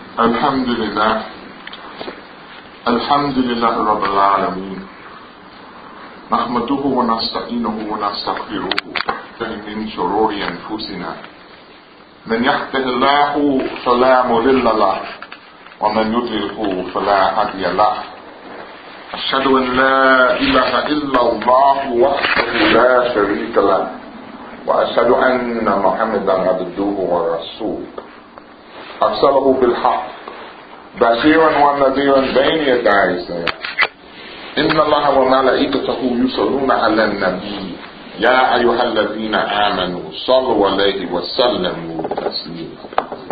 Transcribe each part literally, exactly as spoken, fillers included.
الحمد لله الحمد لله رب العالمين نحمده ونستعينه ونستغفره من شرور أنفسنا من يهده الله فلا مضل له ومن يضلل فلا هادي له أشهد أن لا إله إلا الله وحده لا شريك له وأشهد أن محمدا عبده ورسوله أرسله بالحق بشيرا ونذيرا بين يدي الساعة إن الله وملائكته يصلون على النبي يا أيها الذين آمنوا صلوا عليه وسلموا تسليما.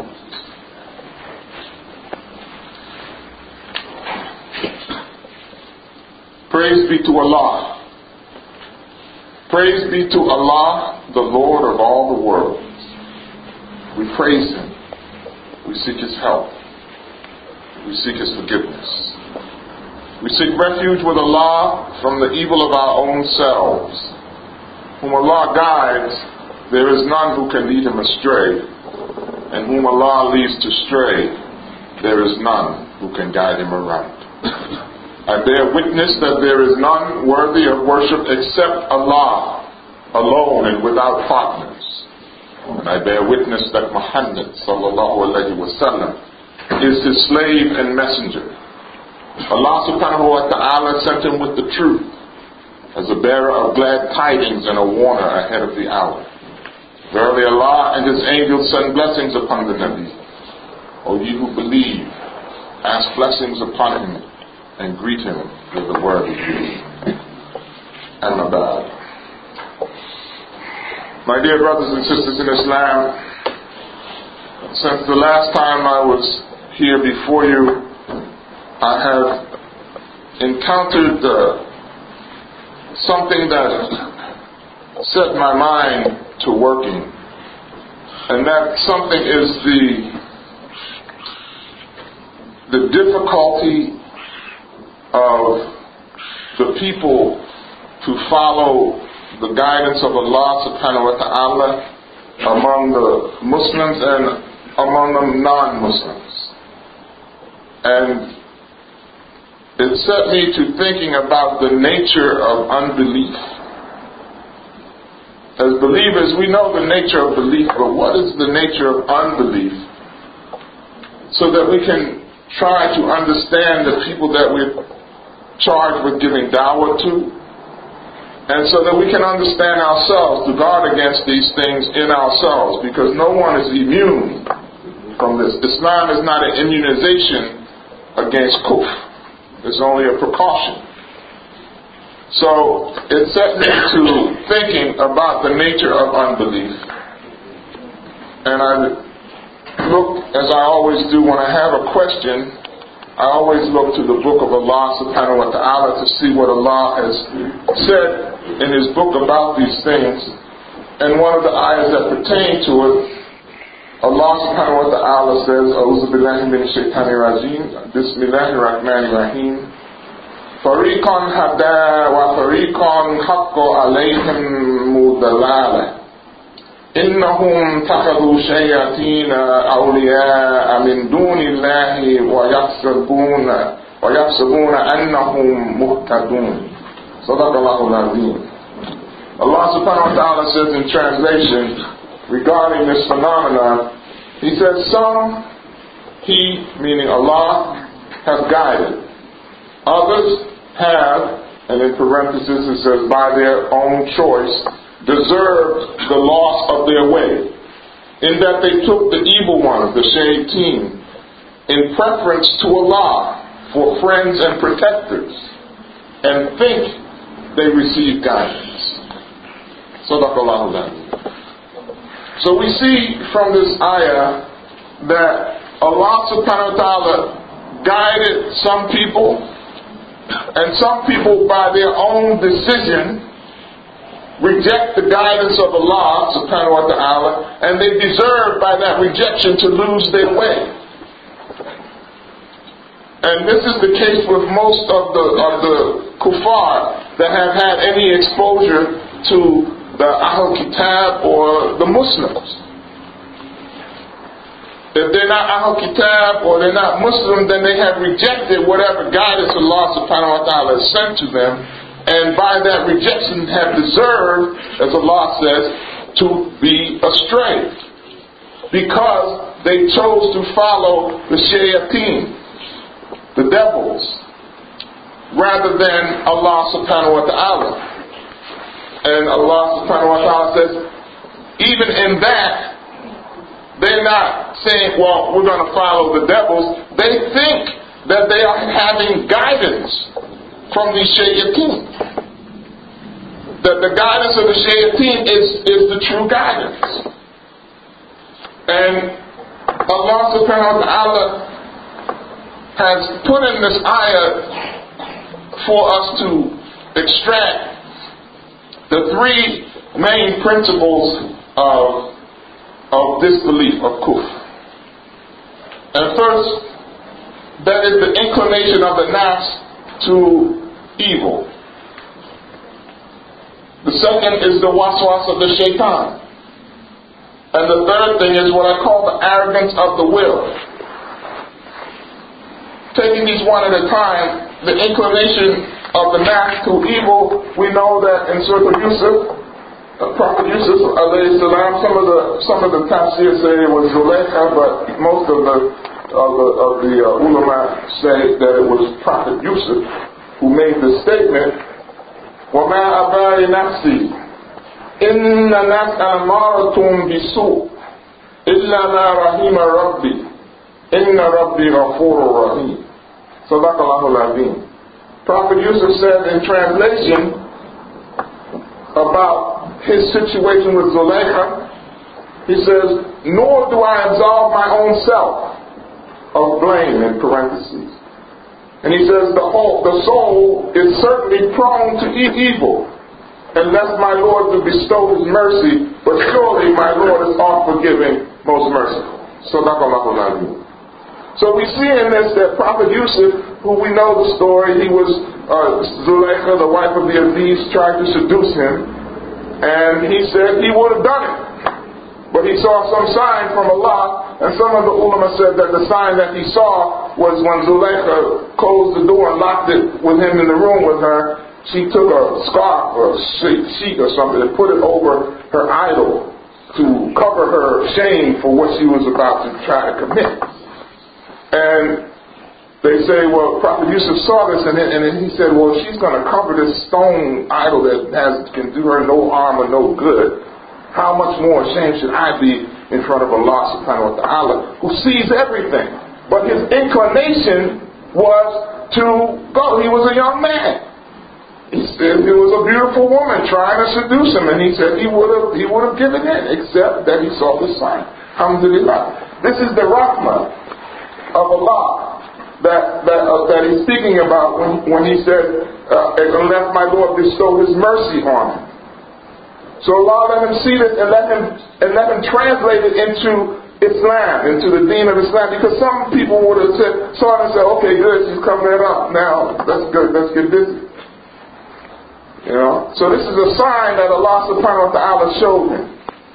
Praise be to Allah. Praise be to Allah, the Lord of all the worlds. We praise Him. We seek His help. We seek His forgiveness. We seek refuge with Allah from the evil of our own selves. Whom Allah guides, there is none who can lead him astray. And whom Allah leads to stray, there is none who can guide him around. I bear witness that there is none worthy of worship except Allah, alone and without partners. And I bear witness that Muhammad sallallahu alayhi wa sallam is His slave and messenger. Allah subhanahu wa ta'ala sent him with the truth as a bearer of glad tidings and a warner ahead of the hour. Verily Allah and His angels send blessings upon the Nabi. O ye who believe, ask blessings upon him and greet him with the word of greeting. Amma ba'd. My dear brothers and sisters in Islam, since the last time I was here before you, I have encountered uh, something that set my mind to working. And that something is the, the difficulty of the people to follow the guidance of Allah subhanahu wa ta'ala among the Muslims and among the non-Muslims. And it set me to thinking about the nature of unbelief. As believers, we know the nature of belief, but what is the nature of unbelief? So that we can try to understand the people that we're charged with giving dawah to, and so that we can understand ourselves to guard against these things in ourselves, because no one is immune from this. Islam is not an immunization against kufr. It's only a precaution. So it set me to thinking about the nature of unbelief. And I look, as I always do when I have a question, I always look to the book of Allah subhanahu wa ta'ala to see what Allah has said in His book about these things. And one of the ayahs that pertain to it, Allah subhanahu wa ta'ala says, A'udhu billahi min shaitanir rajim, Bismillahir rahmanir rahim, Fariqan hada wa fariqan haqqa alayhim mudalala. إنهم اتخذوا شياطين أولياء من دون الله ويحسبون ويحسبون أنهم مهتدون. صدق الله العظيم. Allah subhanahu wa ta'ala says in translation regarding this phenomenon, He says, some He, meaning Allah, has guided. Others have, and in parentheses it says, by their own choice, deserved the loss of their way, in that they took the evil ones, the shayateen, in preference to Allah for friends and protectors, and think they receive guidance. Sadaqallahu al-Azim. So we see from this ayah that Allah subhanahu wa ta'ala guided some people, and some people by their own decision reject the guidance of Allah subhanahu wa ta'ala, and they deserve by that rejection to lose their way. And this is the case with most of the of the kuffar that have had any exposure to the Ahl Kitab or the Muslims. if they're not Ahl Kitab or they're not Muslim, then they have rejected whatever guidance Allah subhanahu wa ta'ala has sent to them, and by that rejection have deserved, as Allah says, to be astray, because they chose to follow the shayateen, the devils, rather than Allah subhanahu wa ta'ala. And Allah subhanahu wa ta'ala says, even in that, they're not saying, well, we're going to follow the devils. They think that they are having guidance from the shayateen. That the guidance of the shayateen is, is the true guidance. And Allah subhanahu wa ta'ala has put in this ayah for us to extract the three main principles of of disbelief, of kufr. And first, that is the inclination of the nafs to evil. The second is the waswas of the shaitan. And the third thing is what I call the arrogance of the will. Taking these one at a time, the inclination of the nafs to evil, we know that in Surah Yusuf, Uh, Prophet Yusuf alayhi salam, some of the some of the tafsir say it was Zulaykha, but most of the of the, of the uh, ulama say that it was Prophet Yusuf who made the statement, وَمَا أَبَارِ نَفْسِي إِنَّ نَفْسَ أَمَارَةٌ بِسُوءٍ إِلَّا مَا رَحِمَ رَبِّي إِنَّ رَبِّي غَفُورٌ رَحِيمٌ. Sadaqallahu al-Azim. Prophet Yusuf said in translation about his situation with Zulaykha, he says, nor do I absolve my own self of blame, in parentheses. And he says, the whole, the soul is certainly prone to evil, unless my Lord to bestow his mercy, but surely my Lord is all-forgiving, most merciful. Sadaqallahu al-Azim. So we see in this that Prophet Yusuf, who we know the story, he was, uh, Zulaykha, the wife of the Aziz, tried to seduce him. And he said he would have done it. But he saw some sign from Allah, and some of the ulama said that the sign that he saw was when Zulaykha closed the door and locked it with him in the room with her, she took a scarf or a sheet or something and put it over her idol to cover her shame for what she was about to try to commit. And they say, well, Prophet Yusuf saw this, and then, and then he said, well, she's going to cover this stone idol that has can do her no harm or no good. How much more ashamed should I be in front of Allah subhanahu wa ta'ala, who sees everything? But his inclination was to go. He was a young man. He said there was a beautiful woman trying to seduce him, and he said he would have he would have given in, except that he saw the sign. Alhamdulillah. This is the rahmah of Allah that that, uh, that he's speaking about when, when he said, uh, unless my Lord bestow his mercy on him. So Allah let him see this and let him and let him translate it into Islam, into the deen of Islam, because some people would have said, saw it and said, okay, good, she's coming it up now, that's good, let's get busy. You know? So this is a sign that Allah subhanahu wa ta'ala showed him.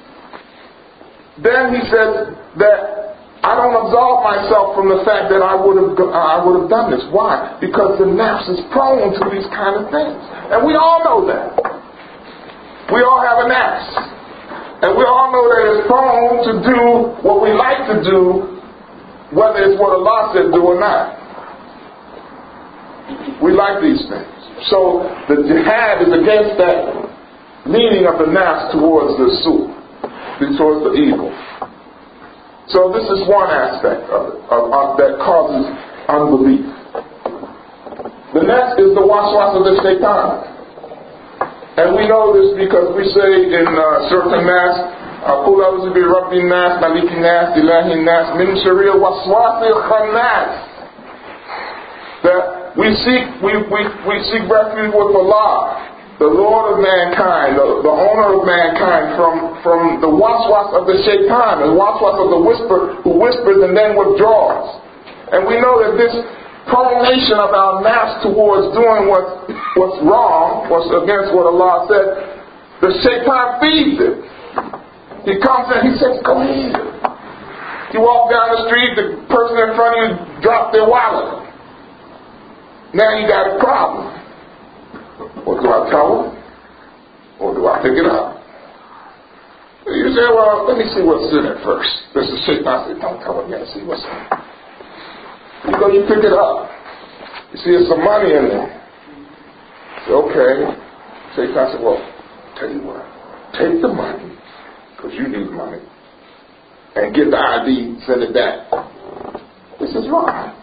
Then he says that I don't absolve myself from the fact that I would have I would have done this. Why? Because the nafs is prone to these kind of things. And we all know that. We all have a nafs. And we all know that it's prone to do what we like to do, whether it's what Allah said do or not. We like these things. So the jihad is against that leaning of the nafs towards the su, towards the evil. So this is one aspect of it, of, of, that causes unbelief. The next is the waswas of the shaitan. And we know this because we say in uh, certain nas, قُلْ أَعُوذُ بِرَبِّ النَّاسِ مَلِكِ النَّاسِ إِلَٰهِ النَّاسِ مِنْ شَرِّ الْوَسْوَاسِ الْخَنَّاسِ. That we seek, we, we, we seek refuge with Allah, the Lord of mankind, the, the owner of mankind, from, from the waswas of the shaitan, the waswas of the whisper, who whispers and then withdraws. And we know that this pronation of our nafs towards doing what, what's wrong, what's against what Allah said, the shaitan feeds it. He comes and he says, go ahead. You walk down the street, the person in front of you dropped their wallet. Now you got a problem. Well, do I tell them? Or do I pick it up? You say, well, let me see what's in it first. This is Satan. I say, don't tell them yet. See what's in it. You go, you pick it up. You see there's some money in there. Say, okay. Satan, I said, well, tell you what. Take the money, because you need money, and get the I D, send it back. This is wrong.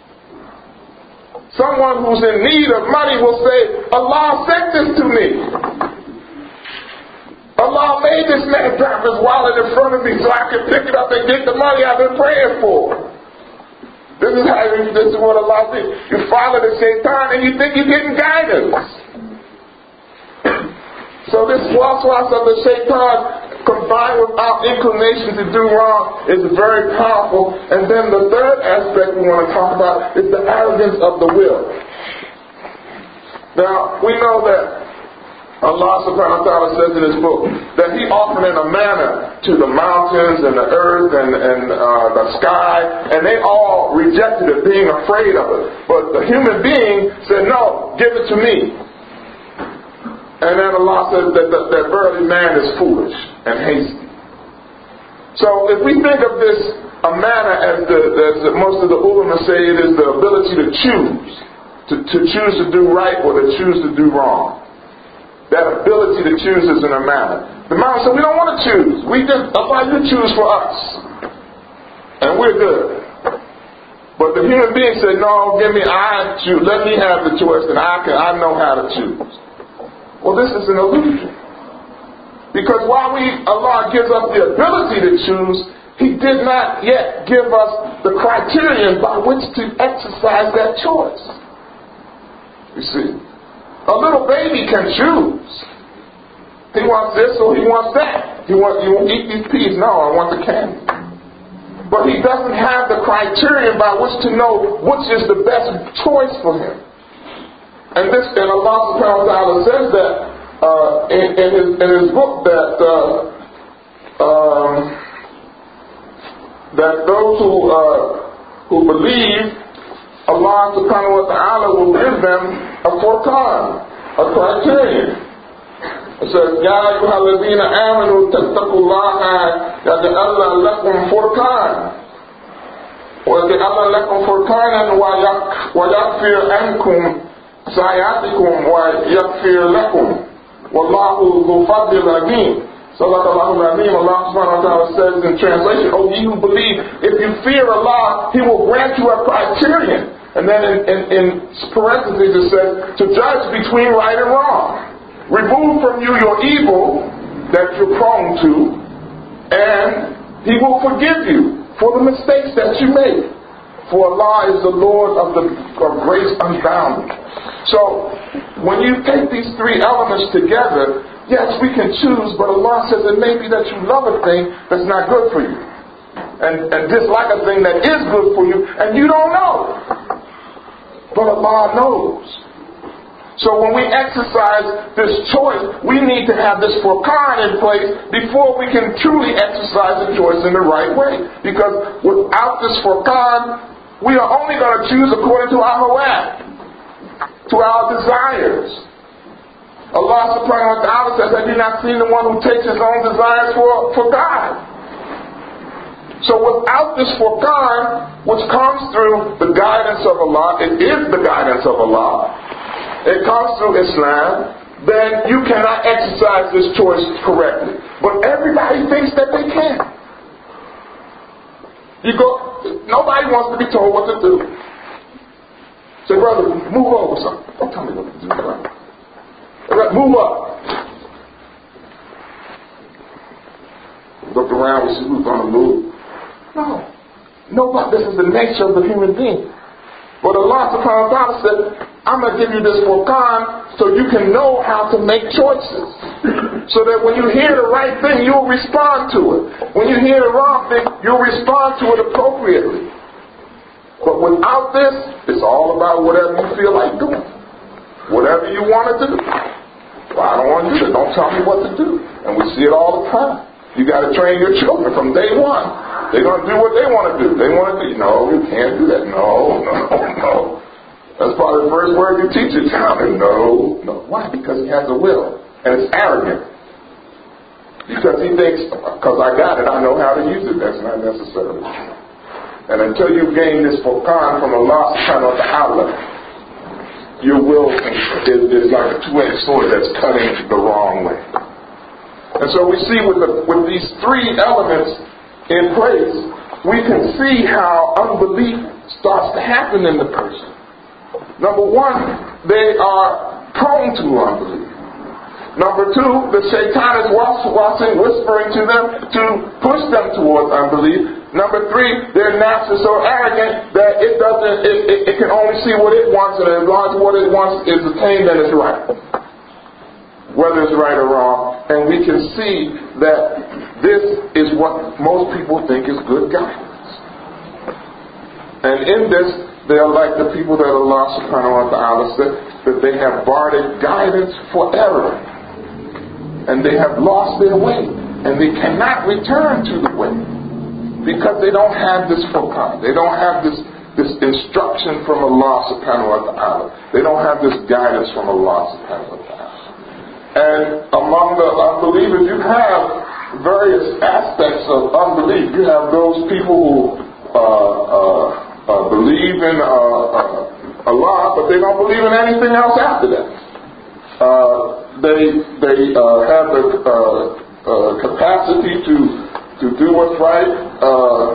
Someone who's in need of money will say, Allah sent this to me. Allah made this man drop his wallet in front of me so I could pick it up and get the money I've been praying for. This is how you, this is what Allah did. You follow the shaitan and you think you're getting guidance. So this waswas of the shaitan combined with our inclination to do wrong is very powerful. And then the third aspect we want to talk about is the arrogance of the will. Now, we know that Allah subhanahu wa ta'ala says in His book that He offered in a manna to the mountains and the earth and, and uh, the sky, and they all rejected it, being afraid of it. But the human being said, no, give it to me. And then Allah says that, that, that verily man is foolish and hasty. So if we think of this a manna as, the, as the, most of the ulama say, it is the ability to choose, to, to choose to do right or to choose to do wrong. That ability to choose is in a manna. The mountain said, we don't want to choose. We just, Allah, you choose for us. And we're good. But the human being said, no, give me, I choose. Let me have the choice and I can, I know how to choose. Well, this is an illusion. Because while we, Allah gives us the ability to choose, He did not yet give us the criterion by which to exercise that choice. You see, a little baby can choose. He wants this or he wants that. He wants, you want to eat these peas? No, I want the candy. But he doesn't have the criterion by which to know which is the best choice for him. And this, and Allah subhanahu wa ta'ala says that uh, in, in, his, in His book that uh, um, that those who uh, who believe, Allah subhanahu wa ta'ala will give them a furqan, a criterion. It says, Ya ayyuhalladhina amanu tattaqullaha yaj'al lakum furqan wa yaj'al lakum furqanan wa yaghfir ankum sayatikum wa yaghfir lakum wallahu dhu fadlin azim. Sallallahu alayhi wa Allah subhanahu wa ta'ala says in translation, O ye who believe, if you fear Allah, He will grant you a criterion. And then in, in, in parentheses it says, to judge between right and wrong. Remove from you your evil that you're prone to, and He will forgive you for the mistakes that you make. For Allah is the Lord of the of grace unbounded. So, when you take these three elements together, yes, we can choose, but Allah says it may be that you love a thing that's not good for you. And, and dislike a thing that is good for you, and you don't know. But Allah knows. So when we exercise this choice, we need to have this furqan in place before we can truly exercise the choice in the right way. Because without this furqan, we are only going to choose according to our hawa, to our desires. Allah subhanahu wa ta'ala says, have you not seen the one who takes his own desires for, for God? So without this furqan, which comes through the guidance of Allah, it is the guidance of Allah, it comes through Islam, then you cannot exercise this choice correctly. But everybody thinks that they can. You go, nobody wants to be told what to do. Say, brother, move over something. Don't tell me what to do, brother. Move up. Look around and see who's going to move. No. Nobody. This is the nature of the human being. But Allah subhanahu wa ta'ala said, I'm going to give you this furqan so you can know how to make choices. So that when you hear the right thing, you'll respond to it. When you hear the wrong thing, you'll respond to it appropriately. But without this, it's all about whatever you feel like doing. Whatever you want to do. Well, I don't want to do it. Don't tell me what to do. And we see it all the time. You got to train your children from day one. They're going to do what they want to do. They want to do, no, you can't do that. No, no, no. That's probably the first word you teach your child. No, no. Why? Because he has a will. And it's arrogant. Because he thinks, because I got it, I know how to use it. That's not necessarily true. And until you gain this furqan from Allah subhanahu wa ta'ala, your will is, is like a two-edged sword that's cutting the wrong way. And so we see with, the, with these three elements in place, we can see how unbelief starts to happen in the person. Number one, they are prone to unbelief. Number two, the shaitan is watching, whispering to them to push them towards unbelief. Number three, their nafs is so arrogant that it doesn't, it, it, it can only see what it wants, and as long as what it wants is attained, then it's right. Whether it's right or wrong. And we can see that this is what most people think is good guidance. And in this, they are like the people that Allah subhanahu wa ta'ala said that they have bartered guidance for error. And they have lost their way. And they cannot return to the way. Because they don't have this furqan. They don't have this, this instruction from Allah subhanahu wa ta'ala. They don't have this guidance from Allah subhanahu wa ta'ala. And among the unbelievers, you have various aspects of unbelief. You have those people who uh, uh, uh, believe in uh, uh, Allah, but they don't believe in anything else after that. Uh, they they uh, have the uh, uh, capacity to to do what's right. Uh,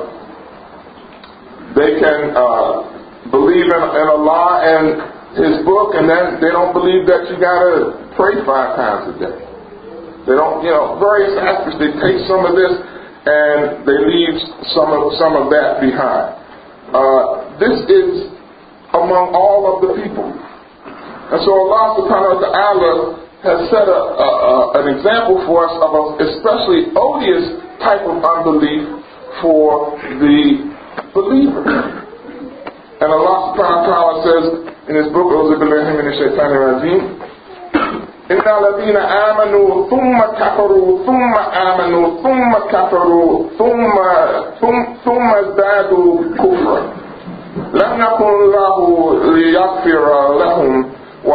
they can uh, believe in, in Allah and His book, and then they don't believe that you gotta pray five times a day. They don't, you know, various aspects. They take some of this and they leave some of some of that behind. Uh, this is among all of the people, and so Allah subhanahu wa ta'ala has set a, a, a, an example for us of an especially odious type of unbelief for the believer. And Allah subhanahu wa ta'ala says in His book, أعوذ بالله من الشيطان الرجيم إن الذين آمنوا ثم كفروا ثم آمنوا ثم كفروا ثم ثم ثم ازدادوا كفرا لم يكن الله ليغفر لهم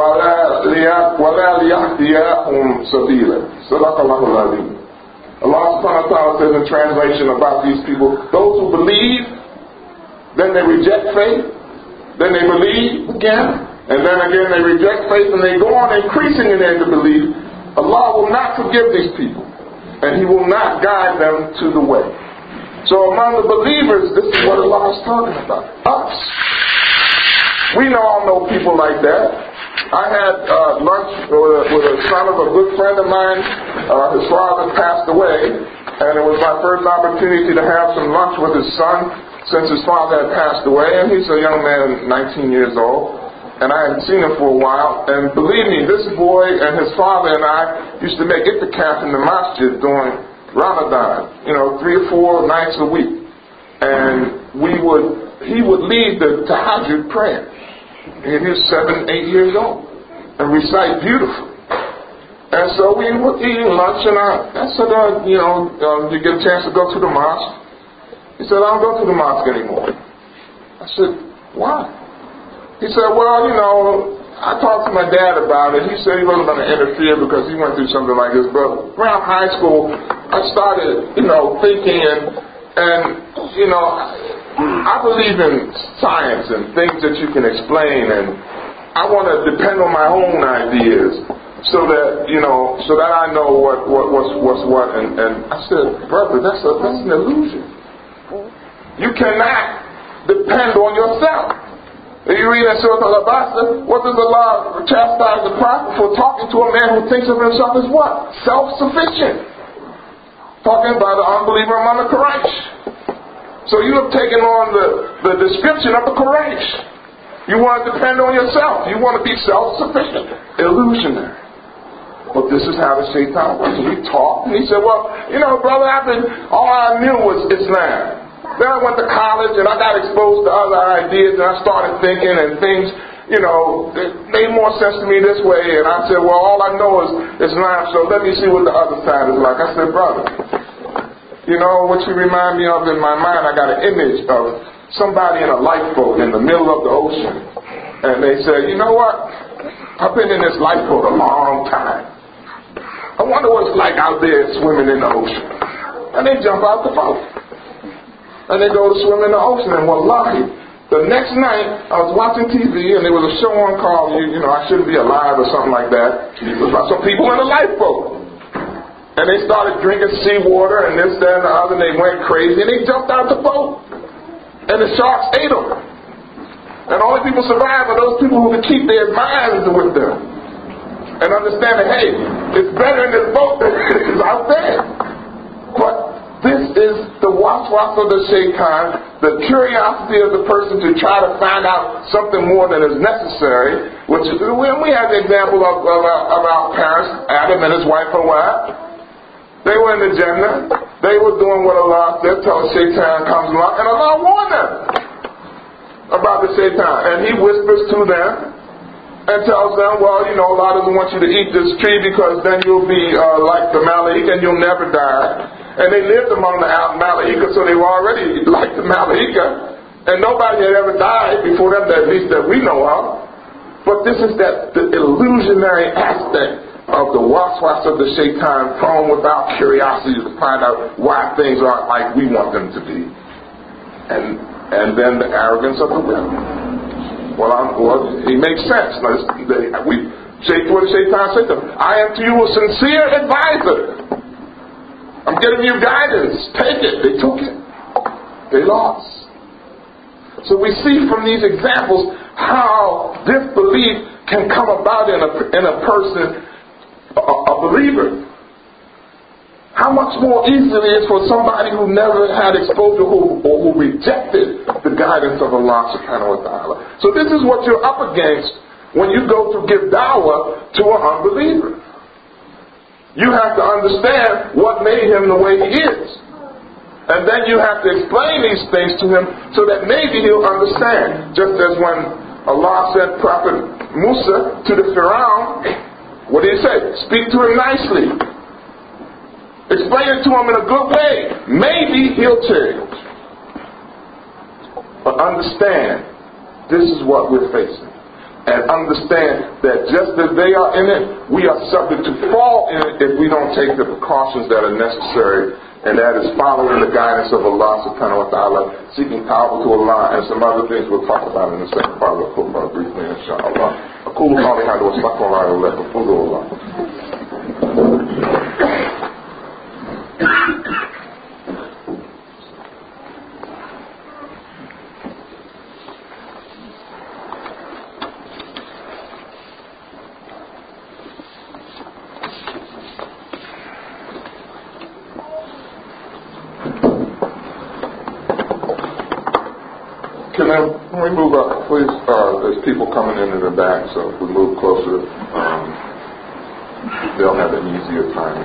ولا ولا ليهديهم سبيلا صدق الله العظيم. Allah subhanahu wa ta'ala says in translation about these people, those who believe, then they reject faith, then they believe again, and then again they reject faith, and they go on increasing in their belief. Allah will not forgive these people, and He will not guide them to the way. So among the believers, this is what Allah is talking about. Us. We all know people like that. I had uh, lunch with a, with a son of a good friend of mine. Uh, his father passed away, and it was my first opportunity to have some lunch with his son since his father had passed away. And he's a young man, nineteen years old, and I hadn't seen him for a while. And believe me, this boy and his father and I used to make itikaf in the masjid during Ramadan, you know, three or four nights a week. And we would, he would lead the tahajjud prayer. And he was seven, eight years old, and recite beautifully. And so we were eating lunch, and I, I said, uh, you know, uh, you get a chance to go to the mosque? He said, I don't go to the mosque anymore. I said, why? He said, well, you know, I talked to my dad about it. He said he wasn't going to interfere because he went through something like this. But around high school, I started, you know, thinking and, and you know, I believe in science and things that you can explain, and I want to depend on my own ideas so that, you know, so that I know what, what what's what's what. And, and I said, brother, that's a, that's an illusion. You cannot depend on yourself. If you read in Surah Al-Abasa, what does Allah chastise the prophet for talking to a man who thinks of himself as what? Self-sufficient. Talking about the unbeliever among the Quraysh. So you have taken on the, the description of the Quraysh. You want to depend on yourself. You want to be self-sufficient. Illusionary. But this is how the shaitan works. And we talked, and he said, well, you know, brother, I've been, all I knew was Islam. Then I went to college, and I got exposed to other ideas, and I started thinking, and things, you know, it made more sense to me this way. And I said, well, all I know is Islam, so let me see what the other side is like. I said, brother, You know, what you remind me of in my mind, I got an image of somebody in a lifeboat in the middle of the ocean. And they say, you know what? I've been in this lifeboat a long time. I wonder what it's like out there swimming in the ocean. And they jump out the boat. And they go to swim in the ocean. And wallahi, the next night I was watching T V and there was a show on called, you, you know, I Shouldn't Be Alive or something like that. It was about some people in a lifeboat. And they started drinking seawater and this, that, and the other, and they went crazy, and they jumped out the boat. And the sharks ate them. And the only people survive are those people who can keep their minds with them. And understand that, hey, it's better in this boat than it is out there. But this is the waswas of the shaitan, the curiosity of the person to try to find out something more than is necessary. Which when we have the example of, of, our, of our parents, Adam and his wife Hawa. They were in the Jannah. They were doing what Allah said till Shaitan comes along. And Allah warned them about the Shaitan. And He whispers to them and tells them, well, you know, Allah doesn't want you to eat this tree because then you'll be uh, like the Malaika and you'll never die. And they lived among the Malaika, so they were already like the Malaika. And nobody had ever died before them, at least that we know of. But this is that the illusionary aspect of the waswas of the shaitan, prone without curiosity to find out why things aren't like we want them to be. And and then the arrogance of the will. Well, I'm, well it makes sense. They, we, what the shaitan said to them, I am to you a sincere advisor. I'm giving you guidance. Take it. They took it. They lost. So we see from these examples how disbelief can come about in a, in a person, A, a believer. How much more easily it is for somebody who never had exposure who, or who rejected the guidance of Allah subhanahu wa ta'ala. So this is what you're up against when you go to give da'wah to an unbeliever. You have to understand what made him the way he is. And then you have to explain these things to him so that maybe he'll understand. Just as when Allah sent Prophet Musa to the Pharaoh, what did he say? Speak to him nicely. Explain it to him in a good way. Maybe he'll change. But understand, this is what we're facing. And understand that just as they are in it, we are subject to fall in it if we don't take the precautions that are necessary. And that is following the guidance of Allah subhanahu wa ta'ala, seeking power to Allah, and some other things we'll talk about in the second part of the khutbah briefly, inshallah. أقول قولي هذا واستغفر الله لي ولكم فاستغفروه الله. Can, I, can we move up, please? Uh, there's people coming in in the back, so if we move closer, um, they'll have an easier time.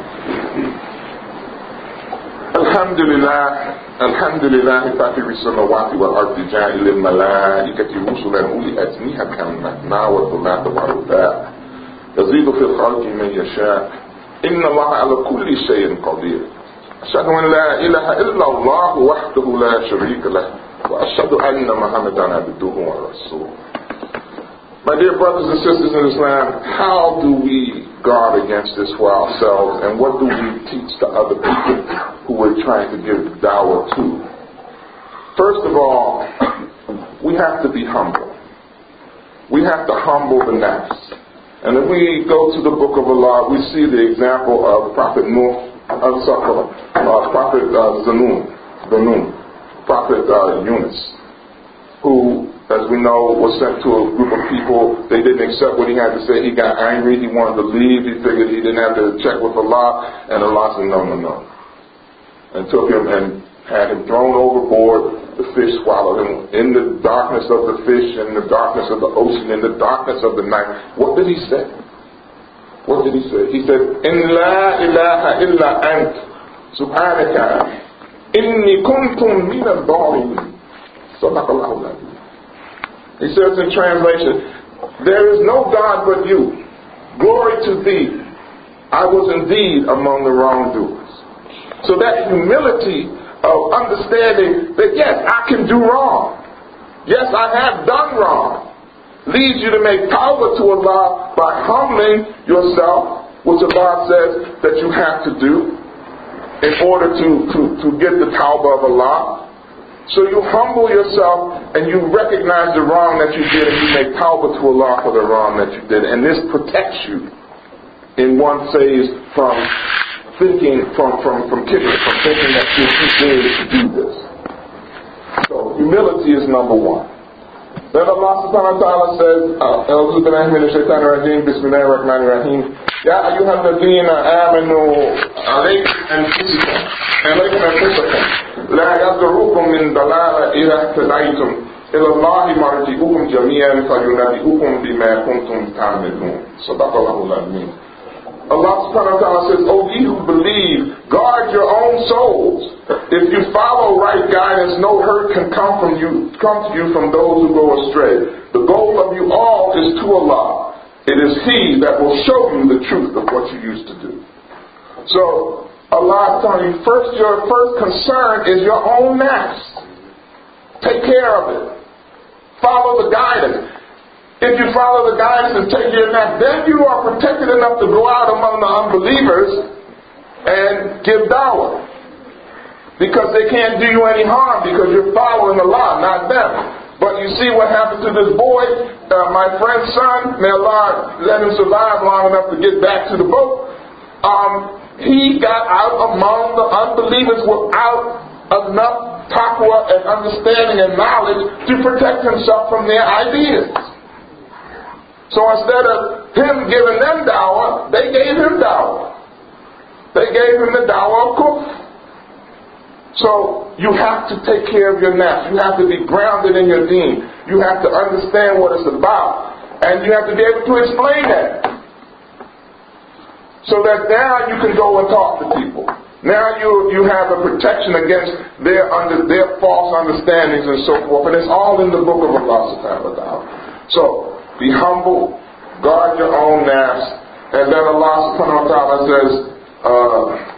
Alhamdulillah, Alhamdulillah, فاتر السماوات والأرض جاعل الملائكة رسلا أولي أجنحة مثنى وثلاث ورباع يزيد في الخلق من يشاء إن الله على كل شيء قدير أشهد أن لا إله إلا الله وحده لا شريك له وأشهد أن محمدا عبده ورسوله. My dear brothers and sisters in Islam, how do we guard against this for ourselves, and what do we teach to other people who we're trying to give dawah to? First of all, we have to be humble. We have to humble the nafs. And if we go to the book of Allah, we see the example of Prophet Nuh, uh, uh, Prophet uh, Zanun, Zanun, Prophet uh, Yunus, who, as we know, was sent to a group of people. They didn't accept what he had to say. He got angry. He wanted to leave. He figured he didn't have to check with Allah. And Allah said, no, no, no. And took him and had him thrown overboard. The fish swallowed him. In the darkness of the fish, in the darkness of the ocean, in the darkness of the night. What did he say? What did he say? He said, In la ilaha illa ant subhanaka inni kuntum min al-dhalimin. Sadaqallahu al-azim. He says in translation, there is no God but you. Glory to thee. I was indeed among the wrongdoers. So that humility of understanding that yes, I can do wrong. Yes, I have done wrong. Leads you to make tawbah to Allah by humbling yourself, which Allah says that you have to do in order to, to, to get the tawbah of Allah. So you humble yourself and you recognize the wrong that you did and you make tawbah to Allah for the wrong that you did. And this protects you in one phase from thinking, from, from, from kibble, from thinking that you're too big to do this. So humility is number one. Then Allah subhanahu wa ta'ala says, أعوذ بالله من الشيطان الرجيم بسم الله الرحمن الرحيم يا أيها الذين آمنوا عليكم أنفسكم عليكم أنفسكم لا يضركم من ضلالة إذا اهتديتم إلى الله مرجعكم جميعا فينبئكم بما كنتم تعملون. صدق الله العظيم. Allah subhanahu wa ta'ala says, O ye who believe, guard your own souls. If you follow right guidance, no hurt can come from you, come to you from those who go astray. The goal of you all is to Allah. It is He that will show you the truth of what you used to do. So, Allah is telling you, first, your first concern is your own nafs. Take care of it. Follow the guidance. If you follow the guidance and take your nap, then you are protected enough to go out among the unbelievers and give dawah. Because they can't do you any harm because you're following Allah, not them. But you see what happened to this boy, uh, my friend's son, may Allah let him survive long enough to get back to the boat. Um, he got out among the unbelievers without enough taqwa and understanding and knowledge to protect himself from their ideas. So instead of him giving them dawah, they gave him dawah. They gave him the dawah of kufr. So you have to take care of your nafs. You have to be grounded in your deen. You have to understand what it's about. And you have to be able to explain that. So that now you can go and talk to people. Now you you have a protection against their under their false understandings and so forth. And it's all in the book of Allah subhanahu wa ta'ala. So be humble, guard your own nafs, and then Allah subhanahu wa ta'ala says uh,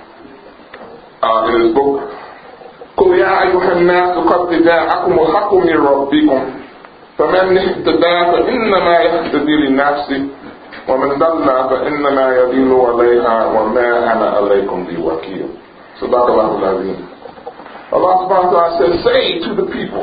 uh, in His book, قُلْ يَا أَيُّهَا النَّاسُ قَدْ جَاءَكُمُ الْحَقُّ مِنْ رَبِّكُمْ فَمَنِ اهْتَدَىٰ فَإِنَّمَا يَهْتَدِي لِنَفْسِهِ وَمَنْ ضَلَّ فَإِنَّمَا يَضِلُّ عَلَيْهَا وَمَا أَنَا عَلَيْكُمْ بِوَكِيلٍ. صدق الله العظيم. Allah subhanahu wa ta'ala says, say to the people,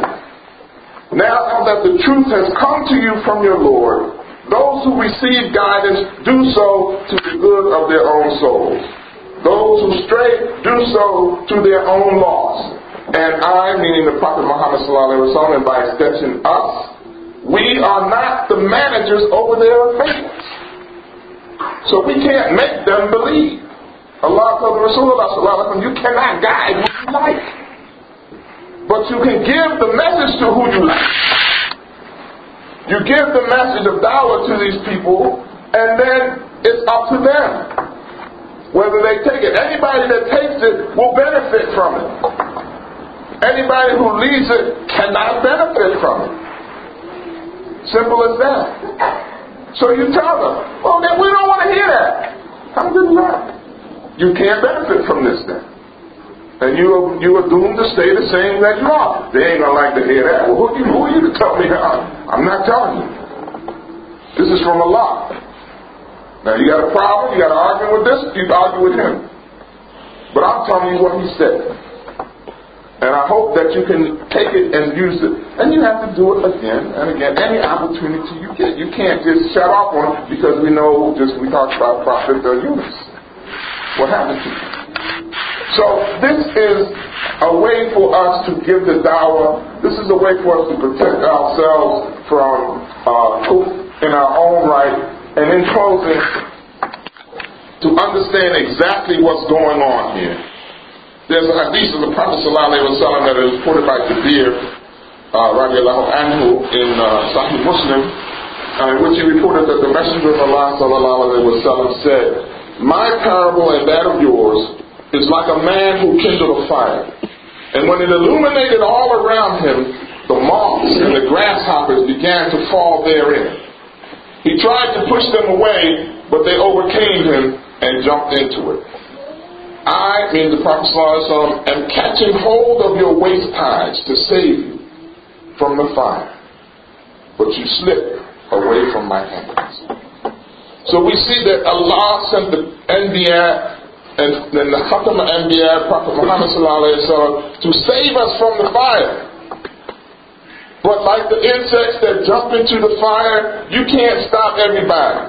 now that the truth has come to you from your Lord, those who receive guidance do so to the good of their own souls. Those who stray do so to their own loss. And I, meaning the Prophet Muhammad sallallahu alaihi wasallam, and by extension us, we are not the managers over their affairs. So we can't make them believe. Allah told Rasulullah sallallahu alaihi wasallam, you cannot guide who you like. But you can give the message to who you like. You give the message of dawah to these people, and then it's up to them whether they take it. Anybody that takes it will benefit from it. Anybody who leaves it cannot benefit from it. Simple as that. So you tell them, well, then we don't want to hear that. How good is that? You can't benefit from this then. And you are, you are doomed to stay the same that you are. They ain't going to like to hear that. Well, who, who are you to tell me how? I'm not telling you. This is from Allah. Now, you got a problem, you got to argue with this, you argue with him. But I'm telling you what he said. And I hope that you can take it and use it. And you have to do it again and again. Any opportunity you get. You can't just shut off on it because we know, just we talked about Prophet Yunus. What happened to you? So this is a way for us to give the dawah. This is a way for us to protect ourselves from uh, in our own right. And in closing, to understand exactly what's going on here. There's a hadith of the Prophet ﷺ that is reported by Jabir uh, radiallahu anhu in uh, Sahih Muslim, uh, in which he reported that the Messenger of Allah ﷺ said, my parable and that of yours is like a man who kindled a fire. And when it illuminated all around him, the moths and the grasshoppers began to fall therein. He tried to push them away, but they overcame him and jumped into it. I, mean the Prophet ﷺ, am catching hold of your waist ties to save you from the fire, but you slip away from my hands. So we see that Allah sent the Anbiya and then the Khatam al-Anbiya, Prophet Muhammad ﷺ, to save us from the fire. But like the insects that jump into the fire, you can't stop everybody.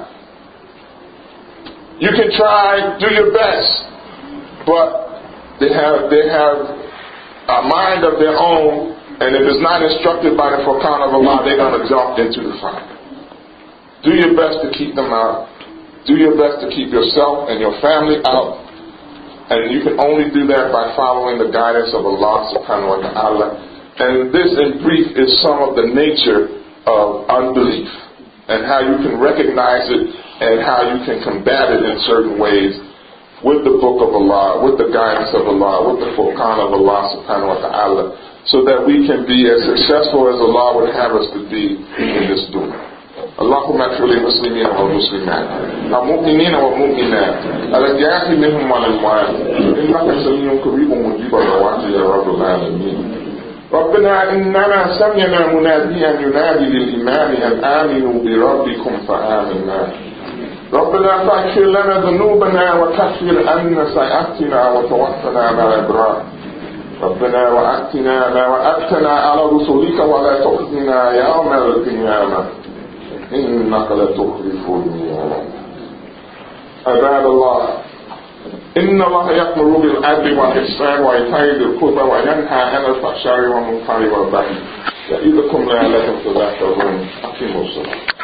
You can try, do your best, but they have they have a mind of their own, and if it's not instructed by the Furqan of Allah, they're going to jump into the fire. Do your best to keep them out. Do your best to keep yourself and your family out. And you can only do that by following the guidance of Allah subhanahu wa ta'ala. And this in brief is some of the nature of unbelief and how you can recognize it and how you can combat it in certain ways with the book of Allah, with the guidance of Allah, with the Furqan of Allah subhanahu wa ta'ala, so that we can be as successful as Allah would have us to be in this dunya. اللهم اغفر للمسلمين والمسلمات المؤمنين والمؤمنات الأحياء منهم والأموات إنك سميع قريب مجيب الدعوات يا رب العالمين. ربنا إننا سمعنا مناديا ينادي للإيمان أن آمنوا بربكم فآمنا. ربنا فاغفر لنا ذنوبنا وكفر عنا سيئاتنا وتوفنا مع الأبرار. ربنا وآتنا ما وعدتنا على رسلك ولا تخزنا يوم القيامة إنك لتخلف الميعاد. عباد الله، إن الله يأمر بالعدل والإحسان وإيتاء ذي القربى وينهى عن الفحشاء والمنكر والبغي يعظكم لعلكم تذكرون. أقيموا الصلاة.